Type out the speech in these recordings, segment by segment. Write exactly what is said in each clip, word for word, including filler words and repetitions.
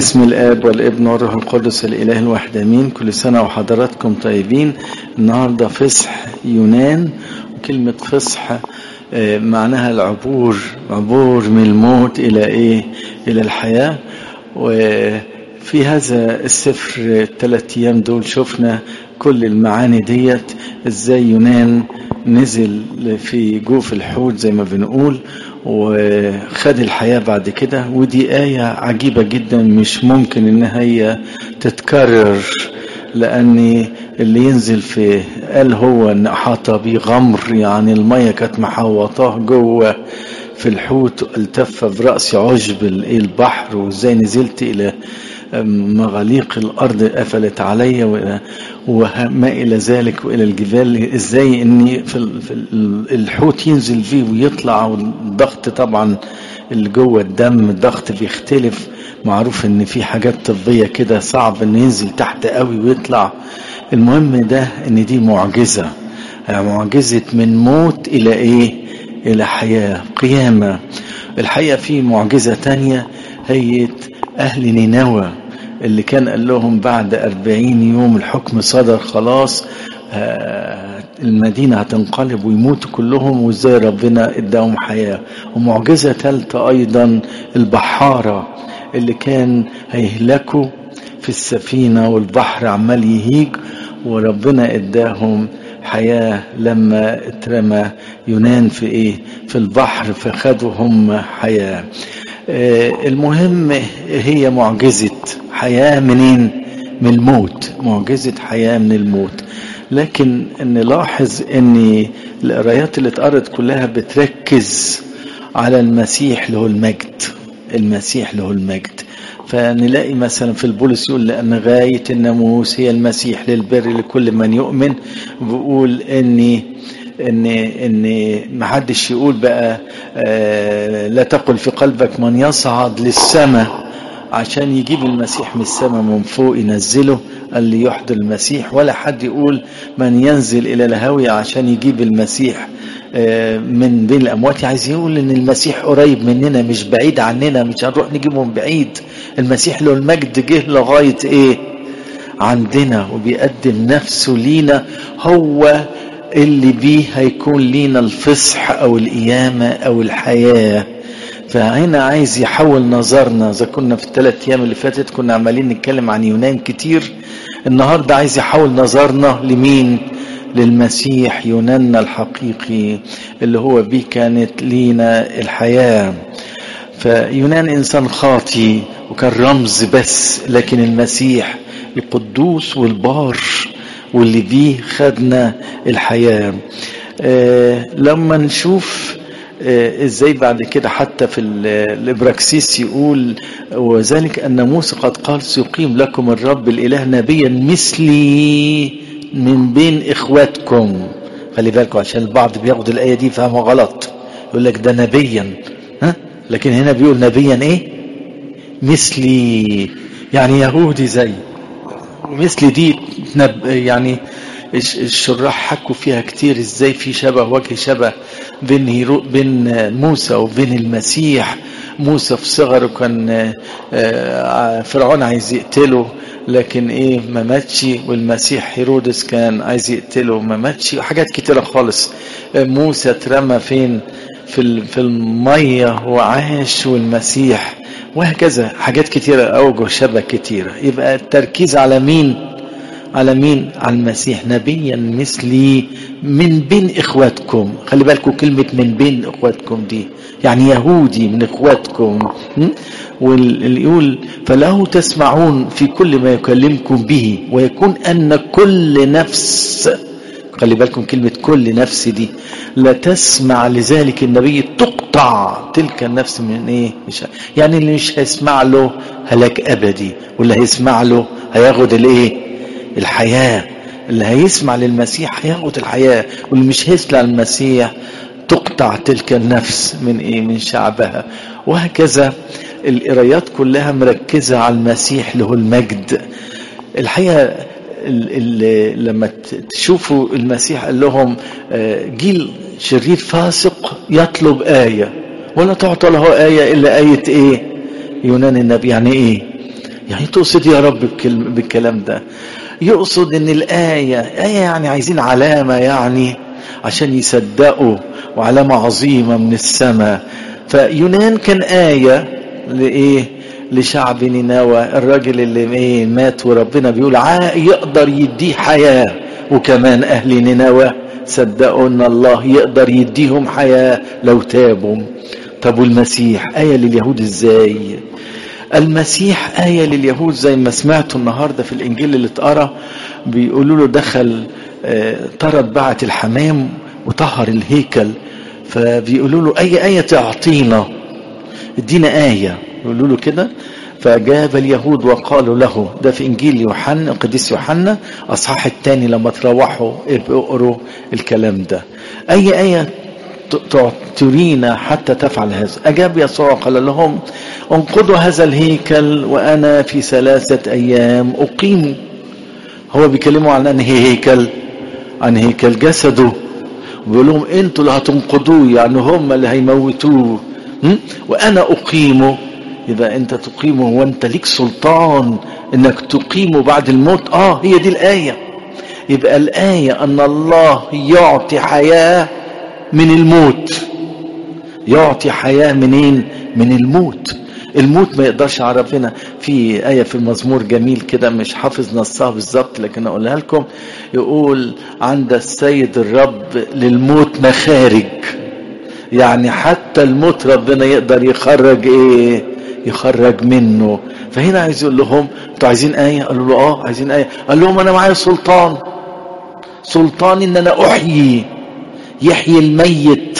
باسم الآب والابن والروح القدس الإله الواحد آمين. كل سنة وحضراتكم طيبين. النهاردة فصح يونان، وكلمة فصح معناها العبور، عبور من الموت إلى إيه؟ إلى الحياة. وفي هذا السفر الثلاث أيام دول شفنا كل المعاني ديت، إزاي يونان نزل في جوف الحوت زي ما بنقول وخد الحياة بعد كده. ودي آية عجيبة جدا، مش ممكن إنها هي تتكرر، لأن اللي ينزل في قال هو إن أحاط بيه غمر، يعني المية كانت محوطاه جوه في الحوت، التف برأسي عشب البحر، وإزاي نزلت إلى مغاليق الأرض قفلت علي وما إلى ذلك وإلى الجبال. إزاي إني في الحوت ينزل فيه ويطلع، والضغط طبعا اللي جوه الدم الضغط بيختلف، معروف إن في حاجات طبية كده صعب إن ينزل تحت قوي ويطلع. المهم ده إن دي معجزة، معجزة من موت إلى إيه؟ إلى حياة، قيامة. الحقيقة في معجزة تانية، هي أهل نينوى اللي كان قال لهم بعد أربعين يوم الحكم صدر خلاص، المدينة هتنقلب ويموتوا كلهم، وإزاي ربنا اداهم حياة. ومعجزة ثالثة أيضا البحارة اللي كان هيهلكوا في السفينة والبحر عمال يهيج، وربنا اداهم حياة لما اترمى يونان في ايه؟ في البحر، فخدوا هم حياة. المهم هي معجزة حياة منين؟ من الموت، معجزة حياة من الموت. لكن نلاحظ ان القرايات اللي اتقرت كلها بتركز على المسيح له المجد، المسيح له المجد. فنلاقي مثلا في البولس يقول لأن غاية الناموس هي المسيح للبر لكل من يؤمن. بيقول ان ان ان ما حدش يقول بقى آه لا تقل في قلبك من يصعد للسماء عشان يجيب المسيح من السماء من فوق ينزله، اللي يحضر المسيح. ولا حد يقول من ينزل الى الهاوية عشان يجيب المسيح آه من بين الاموات. عايز يقول ان المسيح قريب مننا، مش بعيد عننا، مش هنروح نجيبه من بعيد. المسيح له المجد جه لغاية ايه؟ عندنا، وبيقدم نفسه لينا، هو اللي بيه هيكون لينا الفصح او القيامة او الحياة. فهنا عايز يحول نظرنا. اذا كنا في الثلاث ايام اللي فاتت كنا عمالين نتكلم عن يونان كتير، النهاردة عايز يحول نظرنا لمين؟ للمسيح، يوناننا الحقيقي اللي هو بيه كانت لينا الحياة. فيونان انسان خاطي وكان رمز بس، لكن المسيح القدوس والبار واللي بيه خدنا الحياة. آه لما نشوف آه ازاي بعد كده حتى في الابراكسيس يقول وذلك ان موسى قد قال سيقيم لكم الرب الاله نبيا مثلي من بين اخواتكم. خلي بالكم عشان البعض بياخد الايه دي فهمها غلط، يقول لك ده نبيا، ها؟ لكن هنا بيقول نبيا ايه؟ مثلي، يعني يهودي زي. مثل دي يعني الشراح حكوا فيها كتير، ازاي في شبه، وجه شبه بين هيرو بين موسى وبين المسيح. موسى في صغره كان فرعون عايز يقتله لكن ايه ما ماتش، والمسيح هيرودس كان عايز يقتله ما ماتش. حاجات كتيرة خالص. موسى اترمى فين؟ في في المية وعاش، والمسيح وهكذا. حاجات كتيرة، أوجه شبه كتيرة. يبقى التركيز على مين؟ على مين؟ على المسيح. نبيا مثلي من بين إخواتكم. خلي بالكم كلمة من بين إخواتكم دي يعني يهودي من إخواتكم. واللي يقول فله تسمعون في كل ما يكلمكم به ويكون أن كل نفس، خلي بالكم كلمة كل نفس دي، لا تسمع لذلك النبي تقطع تلك النفس من ايه؟ مش يعني اللي مش هيسمع له هلاك ابدي، واللي هيسمع له هياخد الايه؟ الحياة. اللي هيسمع للمسيح هياخد الحياة، واللي مش هيسمع للمسيح تقطع تلك النفس من ايه؟ من شعبها. وهكذا القرايات كلها مركزة على المسيح له المجد. الحقيقة ال ال لما تشوفوا المسيح قال لهم جيل شرير فاسق يطلب آية ولا تعطى له آية إلا آية إيه؟ يونان النبي. يعني إيه؟ يعني تقصد يا رب بالكلام ده؟ يقصد ان الآية آية يعني عايزين علامة يعني عشان يصدقوا، وعلامة عظيمة من السماء. فيونان كان آية لإيه؟ لشعب نينوى، الراجل اللي ايه مات وربنا بيقول يقدر يديه حياة، وكمان أهل نينوى صدقوا ان الله يقدر يديهم حياة لو تابوا. طب والمسيح آية لليهود ازاي؟ المسيح آية لليهود زي ما سمعتوا النهاردة في الإنجيل اللي اتقرأ، بيقولوا له دخل طرد بعة الحمام وطهر الهيكل، فبيقولوا له أي آية تعطينا، ادينا آية، يقولوا له كده. فجاب اليهود وقالوا له، ده في إنجيل يوحنا القديس يوحنا أصحاح الثاني، لما تروحوا اقروا الكلام ده، أي آية ترينا حتى تفعل هذا؟ أجاب يسوع قال لهم انقضوا هذا الهيكل وأنا في ثلاثة أيام أقيمه. هو بيكلموا عن أنهي هيكل؟ عن هيكل جسده، وبيقول لهم انتوا اللي هتنقضوه، يعني هم اللي هيموتوه، وأنا أقيمه. يبقى أنت تقيمه وأنت ليك سلطان أنك تقيمه بعد الموت. آه هي دي الآية. يبقى الآية أن الله يعطي حياة من الموت. يعطي حياة منين؟ من الموت. الموت ما يقدرش على ربنا. في آية في المزمور جميل كده، مش حافظ نصها بالظبط لكن أقولها لكم، يقول عند السيد الرب للموت مخارج، يعني حتى الموت ربنا يقدر يخرج ايه؟ يخرج منه. فهنا عايز يقول لهم انتوا عايزين آية؟ قالوا له اه عايزين آية. قال لهم انا معايا سلطان، سلطان ان انا احيي، يحيي الميت.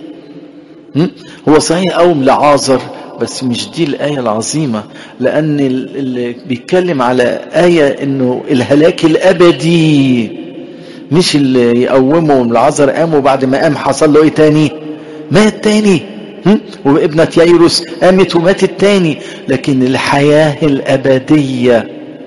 هو صحيح قوم لعازر، بس مش دي الآية العظيمة، لأن اللي بيتكلم على آية إنه الهلاك الأبدي، مش اللي يقومهم. لعازر قاموا بعد ما قام حصل له إيه تاني؟ مات تاني. وابنة يايروس قامت وماتت تاني. لكن الحياة الأبدية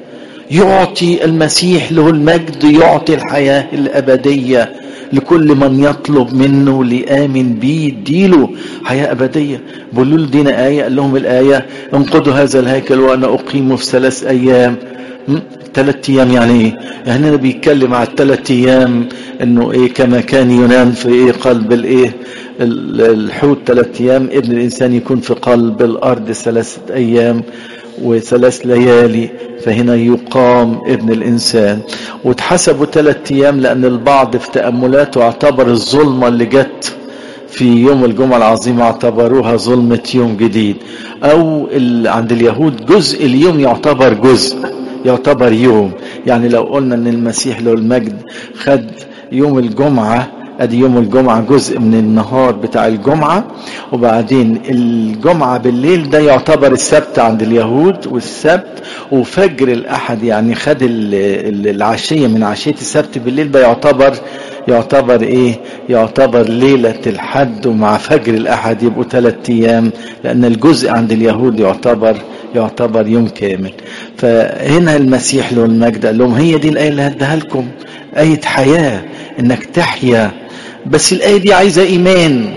يعطي المسيح له المجد، يعطي الحياة الأبدية لكل من يطلب منه لآمن بيه، يديله حياة أبدية. بقولوا له دينا آية. قال لهم الآية انقضوا هذا الهيكل وأنا أقيمه في ثلاث أيام. ثلاث أيام يعني إيه؟ يعني أنا بيتكلم على الثلاث أيام إنه إيه؟ كما كان ينام في إيه؟ قلب الإيه؟ الحوت ثلاث أيام، ابن الإنسان يكون في قلب الأرض ثلاثة أيام وثلاث ليالي، فهنا يقام ابن الإنسان. واتحسبوا ثلاث أيام لأن البعض في تأملاته اعتبر الظلمة اللي جت في يوم الجمعة العظيمة اعتبروها ظلمة يوم جديد، أو عند اليهود جزء اليوم يعتبر جزء، يعتبر يوم. يعني لو قلنا أن المسيح له المجد خد يوم الجمعة، ادي يوم الجمعة جزء من النهار بتاع الجمعة، وبعدين الجمعة بالليل ده يعتبر السبت عند اليهود، والسبت وفجر الأحد يعني خد العشية من عشية السبت بالليل، ده يعتبر يعتبر ايه؟ يعتبر ليلة الحد، ومع فجر الأحد يبقوا ثلاث ايام، لأن الجزء عند اليهود يعتبر يعتبر يوم كامل. فهنا المسيح له المجد قال لهم هي دي الآية اللي هديها لكم، آية حياة، انك تحيا. بس الآية دي عايزة إيمان.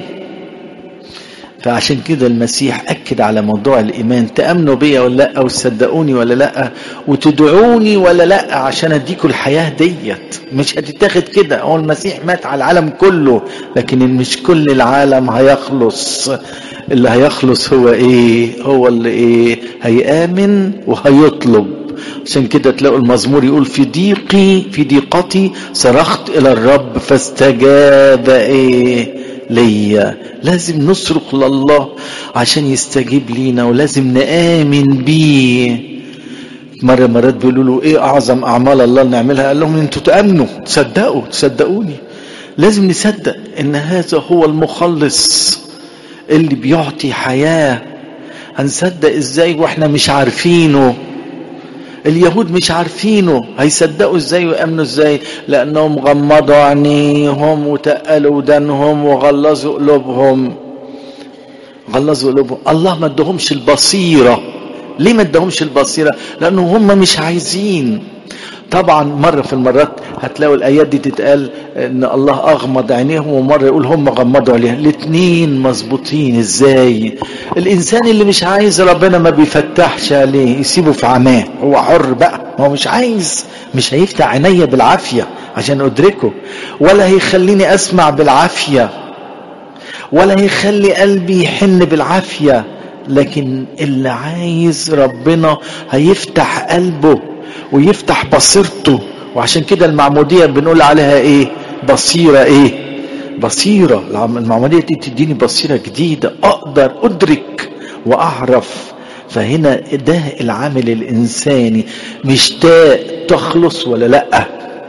فعشان كده المسيح أكد على موضوع الإيمان، تأمنوا بيا ولا لأ، وتصدقوني ولا لأ، وتدعوني ولا لأ، عشان أديكوا الحياة ديت. مش هتتاخد كده. هو المسيح مات على العالم كله، لكن مش كل العالم هيخلص. اللي هيخلص هو إيه؟ هو اللي إيه؟ هيآمن وهيطلب. عشان كده تلاقوا المزمور يقول في ضيقي في ضيقتي صرخت إلى الرب فاستجاب إيه ليا. لازم نصرخ لله عشان يستجيب لينا، ولازم نآمن بيه. مرة مرات بيقولوا له ايه اعظم اعمال الله نعملها؟ قال لهم انتوا تأمنوا، تصدقوا، تصدقوني. لازم نصدق ان هذا هو المخلص اللي بيعطي حياة. هنصدق ازاي واحنا مش عارفينه؟ اليهود مش عارفينه، هيصدقوا ازاي ويأمنوا ازاي؟ لانهم غمضوا عينيهم وتقلوا ودانهم وغلظوا قلوبهم. غلظوا قلوبهم. الله ما ادهمش البصيرة. ليه ما ادهمش البصيرة؟ لانه هم مش عايزين. طبعا مرة في المرات هتلاقوا الآيات دي تتقال ان الله اغمض عينيهم، ومرة يقول هم غمضوا عليها. الاتنين مظبوطين. ازاي؟ الانسان اللي مش عايز ربنا ما بيفتحش عليه، يسيبه في عماه، هو حر بقى، هو مش عايز، مش هيفتح عينيا بالعافية عشان ادركه، ولا هيخليني اسمع بالعافية، ولا هيخلي قلبي يحن بالعافية. لكن اللي عايز ربنا هيفتح قلبه ويفتح بصيرته. وعشان كده المعمودية بنقول عليها ايه؟ بصيرة. ايه؟ بصيرة. المعمودية دي تديني بصيرة جديدة، اقدر ادرك واعرف. فهنا ده العامل الانساني. مشتاق تخلص ولا لا؟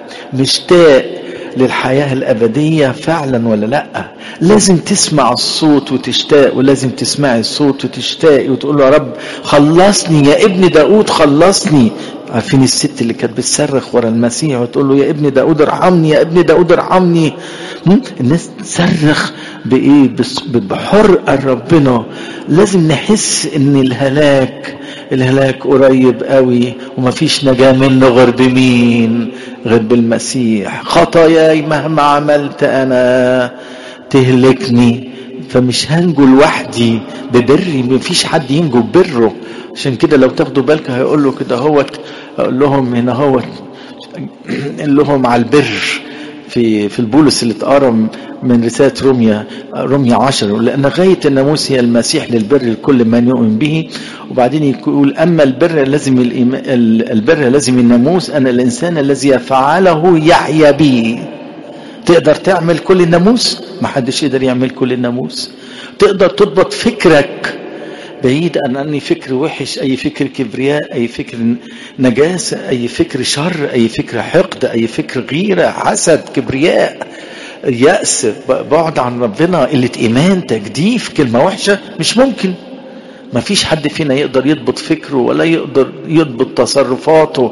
مشتاق للحياة الأبدية فعلا ولا لأ؟ لازم تسمع الصوت وتشتاق، ولازم تسمعي الصوت وتشتاقي وتقول له يا رب خلصني يا ابن داود خلصني. عارفين الست اللي كانت بتصرخ ورا المسيح وتقول له يا ابن داود ارحمني يا ابن داود ارحمني. الناس تصرخ بإيه؟ بحرقة ربنا. لازم نحس ان الهلاك الهلاك قريب قوي، ومفيش نجاة منه غير بمين؟ غير بالمسيح. خطاياي مهما عملت انا تهلكني، فمش هنجو لوحدي ببري، مفيش حد ينجو ببره. عشان كده لو تاخدوا بالك هيقول له كده هوت، اقول لهم هنا هوت قال لهم على البر في في البولس اللي اتقرم من رسالة روميا روميا عشرة، لأن غاية الناموس هي المسيح للبر لكل من يؤمن به. وبعدين يقول أما البر لازم البر لازم الناموس أن الإنسان الذي يفعله يحيا به. تقدر تعمل كل الناموس؟ ما حدش يقدر يعمل كل الناموس. تقدر تضبط فكرك بعيد عن أي فكر وحش، أي فكر كبرياء، أي فكر نجاسة، أي فكر شر، أي فكر حقد، أي فكر غيرة، حسد، كبرياء، يأس، بعد عن ربنا، قلة إيمان، تجديف، كلمة وحشة. مش ممكن. ما فيش حد فينا يقدر يضبط فكره ولا يقدر يضبط تصرفاته.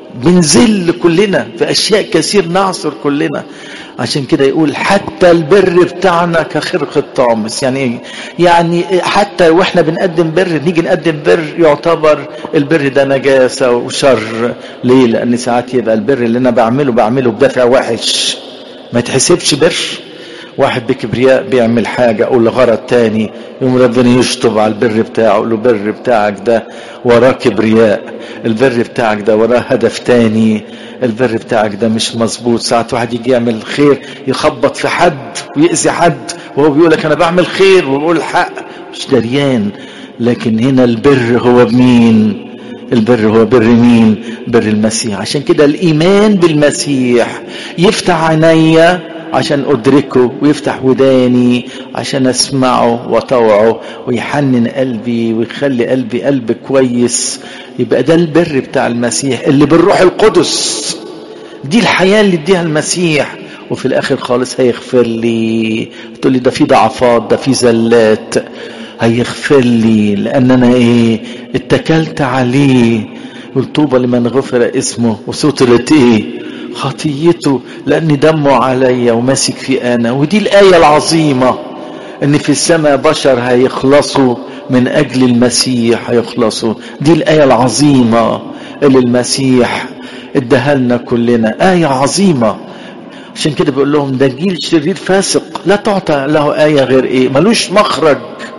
بنزل كلنا في أشياء كثير، نعصر كلنا. عشان كده يقول حتى البر بتاعنا كخرق الطامس. يعني يعني حتى واحنا بنقدم بر، نيجي نقدم بر يعتبر البر ده نجاسة وشر. ليه؟ لأن ساعات يبقى البر اللي أنا بعمله بعمله بدافع وحش، ما يتحسبش بر. واحد بكبرياء بيعمل حاجة أو لغرض تاني، يوم ربنا يشطب على البر بتاعه، يقول له البر بتاعك ده وراه كبرياء، البر بتاعك ده وراه هدف تاني، البر بتاعك ده مش مظبوط. ساعات واحد يجي يعمل خير يخبط في حد ويأذي حد وهو بيقولك أنا بعمل خير وبقول الحق، مش دريان. لكن هنا البر هو بمين؟ البر هو بر مين؟ بر المسيح. عشان كده الإيمان بالمسيح يفتح عينيا عشان أدركه، ويفتح وداني عشان أسمعه وطوعه، ويحنن قلبي ويخلي قلبي قلب كويس. يبقى ده البر بتاع المسيح اللي بالروح القدس. دي الحياة اللي اديها المسيح. وفي الآخر خالص هيغفر لي. تقول لي ده في ضعفات، ده في زلات، هيغفر لي لأن أنا إيه؟ اتكلت عليه. طوبى لمن غفر اسمه وسترت إيه؟ خطيته، لأن دمه عليا وماسك في أنا. ودي الآية العظيمة أن في السماء بشر هيخلصوا من أجل المسيح، هيخلصوا. دي الآية العظيمة اللي المسيح اداها لنا كلنا، آية عظيمة. عشان كده بيقول لهم ده جيل شرير فاسق لا تعطى له آية غير إيه؟ ملوش مخرج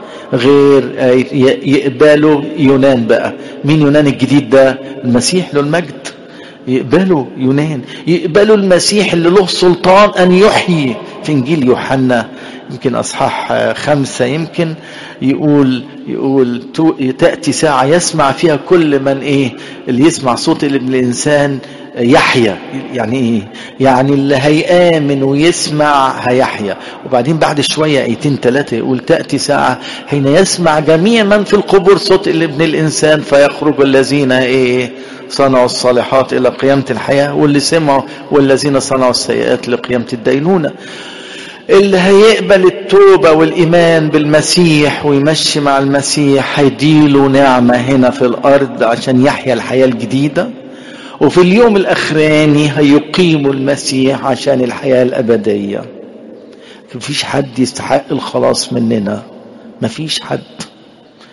غير يقبلوا يونان. بقى مين يونان الجديد ده؟ المسيح له المجد. يقبلوا يونان، يقبلوا المسيح اللي له سلطان أن يحيي. في إنجيل يوحنا يمكن أصحاح خمسة يمكن يقول يقول تأتي ساعة يسمع فيها كل من إيه؟ اللي يسمع صوت ابن الإنسان يحيى. يعني إيه؟ يعني اللي هيآمن ويسمع هيحيى. وبعدين بعد شوية ايتين ثلاثة يقول تأتي ساعة حين يسمع جميع من في القبور صوت ابن الإنسان، فيخرج الذين إيه؟ صنعوا الصالحات إلى قيامة الحياة، واللي سمعوا والذين صنعوا السيئات لقيامة الدينونة. اللي هيقبل التوبة والإيمان بالمسيح ويمشي مع المسيح هيديله نعمة هنا في الأرض عشان يحيا الحياة الجديدة، وفي اليوم الأخراني هيقيم المسيح عشان الحياة الأبدية. مفيش حد يستحق الخلاص مننا، مفيش حد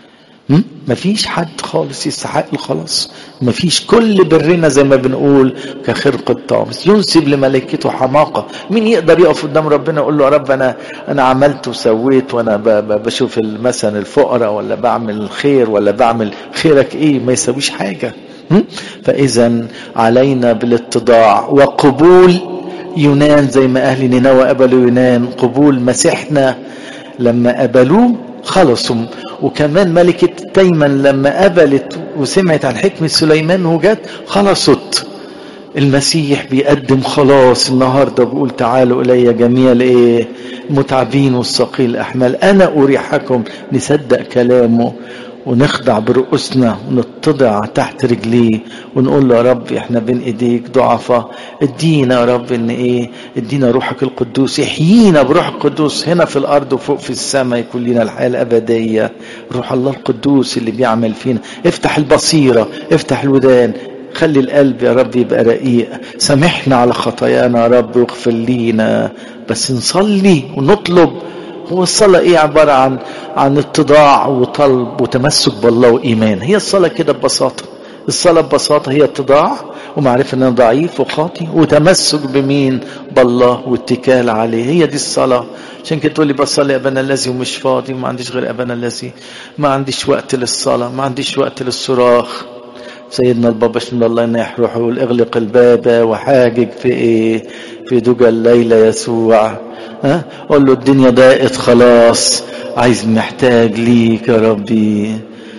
مفيش حد خالص يستحق الخلاص، مفيش. كل برنا زي ما بنقول كخرق الطامس ينسب لملائكته حماقة. مين يقدر يقف قدام ربنا يقول له يا رب انا انا عملت وسويت، وانا بشوف مثلا الفقراء ولا بعمل الخير ولا بعمل خيرك ايه؟ ما يسويش حاجة. فاذا علينا بالاتضاع وقبول يونان زي ما اهل نينوى قبلوا يونان، قبول مسيحنا لما قبلوه خلصوا. وكمان ملكة تيمن لما قبلت وسمعت عن حكمة سليمان وجت خلصت. المسيح بيقدم خلاص النهاردة، بيقول تعالوا إلي جميع الايه متعبين والثقيل الأحمال أنا أريحكم. نصدق كلامه ونخضع برؤوسنا ونتضع تحت رجليه ونقول له يا رب احنا بين ايديك ضعفاء، ادينا يا رب ان ايه ادينا روحك القدوس، يحيينا بروح القدوس هنا في الارض وفوق في السماء، يكون لنا الحياة الابدية. روح الله القدوس اللي بيعمل فينا. افتح البصيرة، افتح الودان، خلي القلب يا رب يبقى رقيق. سامحنا على خطايانا يا رب واغفر لينا. بس نصلي ونطلب. هو الصلاة ايه؟ عبارة عن عن اتضاع وطلب وتمسك بالله وإيمان. هي الصلاة كده ببساطة. الصلاة ببساطة هي اتضاع ومعرفة ان انا ضعيف وخاطي، وتمسك بمين؟ بالله واتكال عليه. هي دي الصلاة. عشان كده تقول لي بصلي ابانا الذي ومش فاضي، وما عنديش غير ابانا الذي، ما عنديش وقت للصلاة، ما عنديش وقت للصراخ. سيدنا البابا شنو الله ينيح روحه يقول اغلق الباب وحاجج في ايه؟ في دجى الليل يسوع. ها قول له الدنيا ضاقت خلاص، عايز محتاج ليك يا ربي.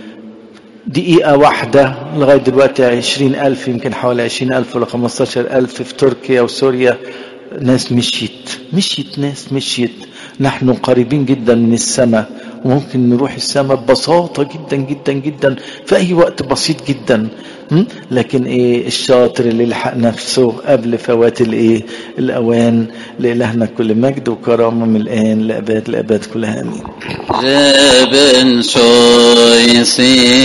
دقيقة واحدة لغاية دلوقتي عشرين ألف، يمكن حوالي عشرين ألف ولا خمستاشر ألف في تركيا وسوريا ناس مشيت مشيت ناس مشيت. نحن قريبين جدا من السماء، وممكن نروح السماء ببساطة جدا جدا جدا في أي وقت بسيط جدا. لكن ايه الشاطر اللي لحق نفسه قبل فوات الايه الأوان. لإلهنا كل مجد وكرامة من الآن لأباد الأباد كلها آمين.